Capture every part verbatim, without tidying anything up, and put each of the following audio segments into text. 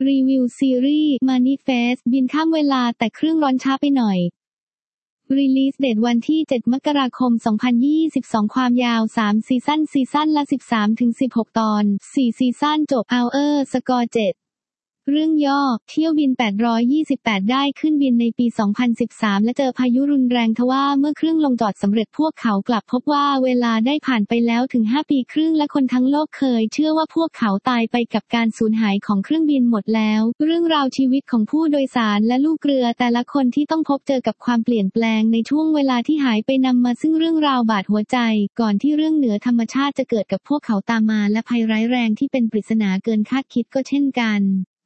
รีวิวซีรีส์ Manifest บินข้ามเวลาแต่เครื่องร้อนช้าไปหน่อย Release Date วันที่ เจ็ด มกราคม สองพันยี่สิบสอง ความยาว สาม ซีซั่นซีซั่นละ สิบสามถึงสิบหก ตอน สี่ ซีซั่นจบ Hour Score เจ็ดเรื่องย่อเที่ยวบินแปดร้อยยี่สิบแปดได้ขึ้นบินในปี สองพันสิบสาม และเจอพายุรุนแรงทว่าเมื่อเครื่องลงจอดสำเร็จพวกเขากลับพบว่าเวลาได้ผ่านไปแล้วถึงห้าปีครึ่งและคนทั้งโลกเคยเชื่อว่าพวกเขาตายไปกับการสูญหายของเครื่องบินหมดแล้วเรื่องราวชีวิตของผู้โดยสารและลูกเรือแต่ละคนที่ต้องพบเจอกับความเปลี่ยนแปลงในช่วงเวลาที่หายไปนำมาซึ่งเรื่องราวบาดหัวใจก่อนที่เรื่องเหนือธรรมชาติจะเกิดกับพวกเขาตามมาและภัยร้ายแรงที่เป็นปริศนาเกินคาดคิดก็เช่นกัน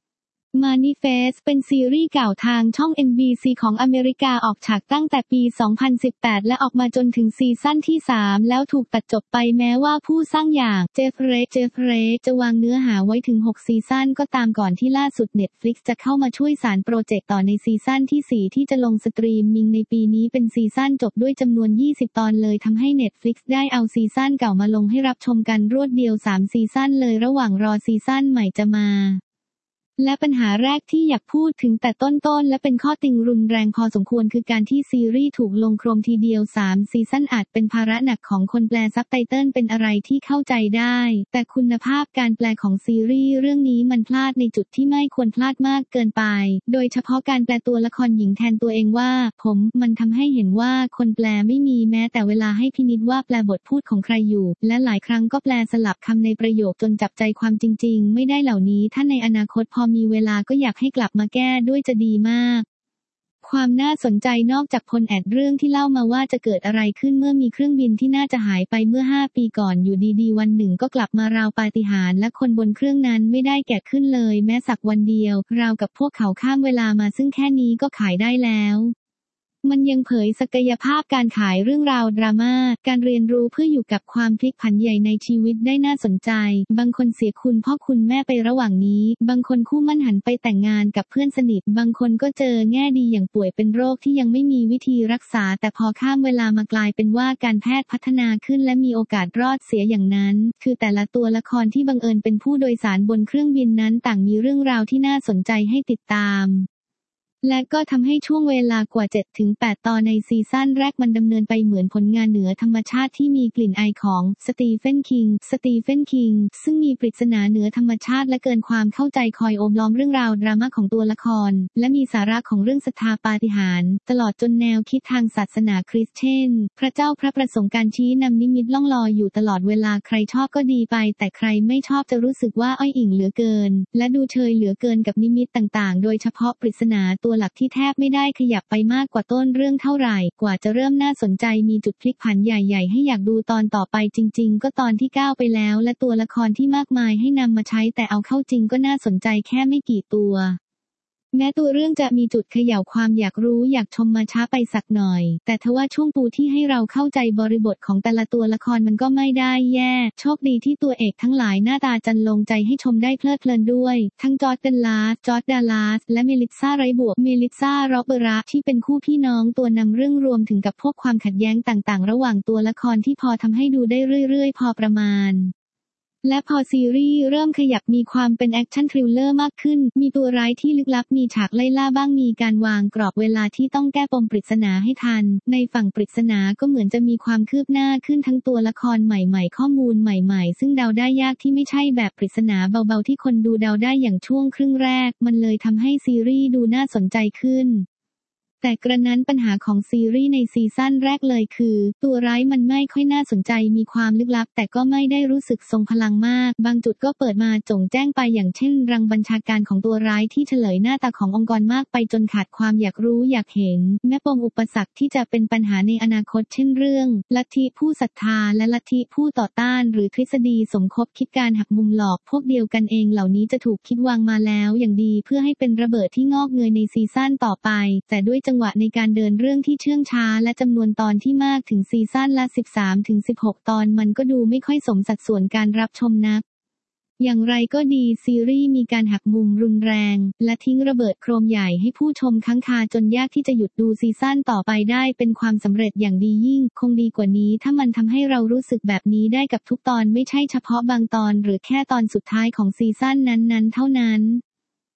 Manifest เป็นซีรีส์เก่าทางช่อง เอ็น บี ซี ของอเมริกาออกฉากตั้งแต่ปี สองพันสิบแปด และออกมาจนถึงซีซั่นที่ สาม แล้วถูกตัดจบไปแม้ว่าผู้สร้างอย่างเจฟเรย์เจฟเรย์จะวางเนื้อหาไว้ถึง หก ซีซั่นก็ตามก่อนที่ล่าสุด Netflix จะเข้ามาช่วยสานโปรเจกต์ต่อในซีซั่นที่ สี่ ที่จะลงสตรีมมิงในปีนี้เป็นซีซั่นจบด้วยจำนวน ยี่สิบ ตอนเลยทำให้ Netflix ได้เอาซีซั่นเก่ามาลงให้รับชมกันรวดเดียว สาม ซีซั่นเลยระหว่างรอซีซั่นใหม่จะมาและปัญหาแรกที่อยากพูดถึงแต่ต้นๆและเป็นข้อติงรุนแรงพอสมควรคือการที่ซีรีส์ถูกลงโครมทีเดียว สาม ซีซั่นอาจเป็นภาระหนักของคนแปลซับไตเติลเป็นอะไรที่เข้าใจได้แต่คุณภาพการแปลของซีรีส์เรื่องนี้มันพลาดในจุดที่ไม่ควรพลาดมากเกินไปโดยเฉพาะการแปลตัวละครหญิงแทนตัวเองว่าผมมันทำให้เห็นว่าคนแปลไม่มีแม้แต่เวลาให้พินิจว่าแปลบทพูดของใครอยู่และหลายครั้งก็แปลสลับคำในประโยคจนจับใจความจริงๆไม่ได้เหล่านี้ถ้าในอนาคตพอมีเวลาก็อยากให้กลับมาแก้ด้วยจะดีมากความน่าสนใจนอกจากพลแอดเรื่องที่เล่ามาว่าจะเกิดอะไรขึ้นเมื่อมีเครื่องบินที่น่าจะหายไปเมื่อห้าปีก่อนอยู่ดีๆวันหนึ่งก็กลับมาราวปาฏิหาริย์และคนบนเครื่องนั้นไม่ได้แก่ขึ้นเลยแม้สักวันเดียวราวกับพวกเขาข้ามเวลามาซึ่งแค่นี้ก็ขายได้แล้วมันยังเผยศักยภาพการขายเรื่องราวดราม่าการเรียนรู้เพื่ออยู่กับความพลิกผันใหญ่ในชีวิตได้น่าสนใจบางคนเสียคุณพ่อคุณแม่ไประหว่างนี้บางคนคู่มั่นหันไปแต่งงานกับเพื่อนสนิทบางคนก็เจอแง่ดีอย่างป่วยเป็นโรคที่ยังไม่มีวิธีรักษาแต่พอข้ามเวลามากลายเป็นว่าการแพทย์พัฒนาขึ้นและมีโอกาสรอดเสียอย่างนั้นคือแต่ละตัวละครที่บังเอิญเป็นผู้โดยสารบนเครื่องบินนั้นต่างมีเรื่องราวที่น่าสนใจให้ติดตามและก็ทำให้ช่วงเวลากว่า เจ็ดถึงแปด ตอนในซีซั่นแรกมันดำเนินไปเหมือนผลงานเหนือธรรมชาติที่มีกลิ่นอายของสตีเฟนคิงสตีเฟนคิงซึ่งมีปริศนาเหนือธรรมชาติและเกินความเข้าใจคอยโอบล้อมเรื่องราวดราม่าของตัวละครและมีสาระของเรื่องศรัทธาปาฏิหาริย์ตลอดจนแนวคิดทางศาสนาคริสต์เช่นพระเจ้าพระประสงค์การชี้นำนิมิตล่องลอยอยู่ตลอดเวลาใครชอบก็ดีไปแต่ใครไม่ชอบจะรู้สึกว่าอ้อยอิงเหลือเกินและดูเชยเหลือเกินกับนิมิตต่างๆโดยเฉพาะปริศนาตัวหลักที่แทบไม่ได้ขยับไปมากกว่าต้นเรื่องเท่าไหร่กว่าจะเริ่มน่าสนใจมีจุดพลิกผันใหญ่ๆให้อยากดูตอนต่อไปจริงๆก็ตอนที่เก้าไปแล้วและตัวละครที่มากมายให้นำมาใช้แต่เอาเข้าจริงก็น่าสนใจแค่ไม่กี่ตัวแม้ตัวเรื่องจะมีจุดเขย่าความอยากรู้อยากชมมาช้าไปสักหน่อยแต่ทว่าช่วงปูที่ให้เราเข้าใจบริบทของแต่ละตัวละครมันก็ไม่ได้แย่โชคดีที่ตัวเอกทั้งหลายหน้าตาจันลงใจให้ชมได้เพลิดเพลินด้วยทั้งจอร์จเดลลาสจอร์จดาลัสและเมลิซาไรบวกเมลิซาโรเบระที่เป็นคู่พี่น้องตัวนำเรื่องรวมถึงกับพวกความขัดแย้งต่างๆระหว่างตัวละครที่พอทำให้ดูได้เรื่อยๆพอประมาณและพอซีรีส์เริ่มขยับมีความเป็นแอคชั่นทริลเลอร์มากขึ้นมีตัวร้ายที่ลึกลับมีฉากไล่ล่าบ้างมีการวางกรอบเวลาที่ต้องแก้ปมปริศนาให้ทันในฝั่งปริศนาก็เหมือนจะมีความคืบหน้าขึ้นทั้งตัวละครใหม่ๆข้อมูลใหม่ๆซึ่งเดาได้ยากที่ไม่ใช่แบบปริศนาเบาๆที่คนดูเดาได้อย่างช่วงครึ่งแรกมันเลยทำให้ซีรีส์ดูน่าสนใจขึ้นแต่กระนั้นปัญหาของซีรีส์ในซีซั่นแรกเลยคือตัวร้ายมันไม่ค่อยน่าสนใจมีความลึกลับแต่ก็ไม่ได้รู้สึกทรงพลังมากบางจุดก็เปิดมาจงแจ้งไปอย่างเช่นรังบัญชาการของตัวร้ายที่เฉลยหน้าตาขององค์กรมากไปจนขาดความอยากรู้อยากเห็นแม้ปมอุปสรรคที่จะเป็นปัญหาในอนาคตเช่นเรื่องลัทธิผู้ศรัทธาและลัทธิผู้ต่อต้านหรือทฤษฎีสมคบคิดการหักมุมหลอกพวกเดียวกันเองเหล่านี้จะถูกคิดวางมาแล้วอย่างดีเพื่อให้เป็นระเบิดที่งอกเงยในซีซั่นต่อไปแต่ด้วยจังหวะในการเดินเรื่องที่เชื่องช้าและจำนวนตอนที่มากถึงซีซั่นละ สิบสามถึงสิบหก ตอนมันก็ดูไม่ค่อยสมสัดส่วนการรับชมนักอย่างไรก็ดีซีรีส์มีการหักมุมรุนแรงและทิ้งระเบิดโครมใหญ่ให้ผู้ชมค้างคาจนยากที่จะหยุดดูซีซั่นต่อไปได้เป็นความสำเร็จอย่างดียิ่งคงดีกว่านี้ถ้ามันทำให้เรารู้สึกแบบนี้ได้กับทุกตอนไม่ใช่เฉพาะบางตอนหรือแค่ตอนสุดท้ายของซีซั่นนั้นๆเท่านั้น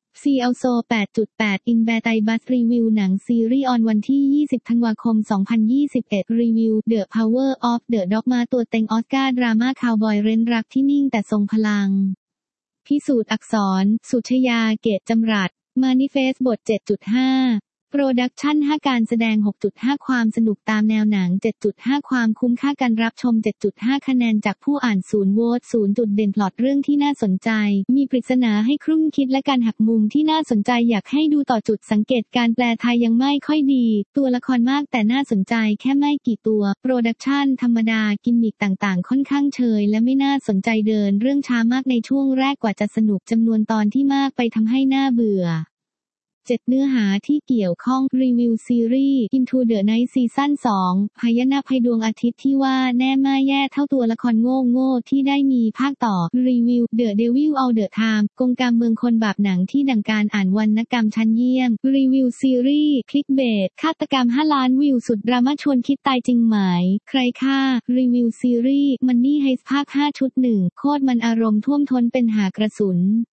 ซี also แปดจุดแปด In Battle Bus รีวิวหนังซีรีส์ออนวันที่ยี่สิบธันวาคมสองพันยี่สิบเอ็ดรีวิว The Power of the Dog มาตัวเต็งออสการ์ดราม่าคาวบอยเร้นรักที่นิ่งแต่ทรงพลังพิสูจน์อักษรสุชยาเกตจำรัดมานิเฟสบท เจ็ดจุดห้า โปรดักชั่น ห้า การแสดง หกจุดห้า ความสนุกตามแนวหนัง เจ็ดจุดห้า ความคุ้มค่าการรับชม เจ็ดจุดห้า คะแนนจากผู้อ่านศูนย์โหวตศูนย์จุดเด่นพล็อตเรื่องที่น่าสนใจมีปริศนาให้ครุ่นคิดและการหักมุมที่น่าสนใจอยากให้ดูต่อจุดสังเกตการแปลไทยยังไม่ค่อยดีตัวละครมากแต่น่าสนใจแค่ไม่กี่ตัวโปรดักชั่นธรรมดากิมมิคต่างๆค่อนข้างเชยและไม่น่าสนใจเดินเรื่องช้ามากในช่วงแรกกว่าจะสนุกจำนวนตอนที่มากไปทำให้น่าเบื่อเจ็ดเนื้อหาที่เกี่ยวข้องรีวิวซีรีส์ Into the Night ซีซั่นสองพยนาภัยดวงอาทิตย์ที่ว่าแน่ไม่แย่เท่าตัวละครโง่โง่ที่ได้มีภาคต่อรีวิว The Devil All the Time กงกรรมเมืองคนบาปหนังที่ดังการอ่านวรรณกรรมชั้นเยี่ยมรีวิวซีรีส์คลิกเบสฆาตกรรมห้าล้านวิวสุดดราม่าชวนคิดตายจริงไหมใครฆ่ารีวิวซีรีส์ Money Heist ภาคห้าชุดหนึ่งโคตรมันอารมณ์ท่วมท้นเป็นหากระสุน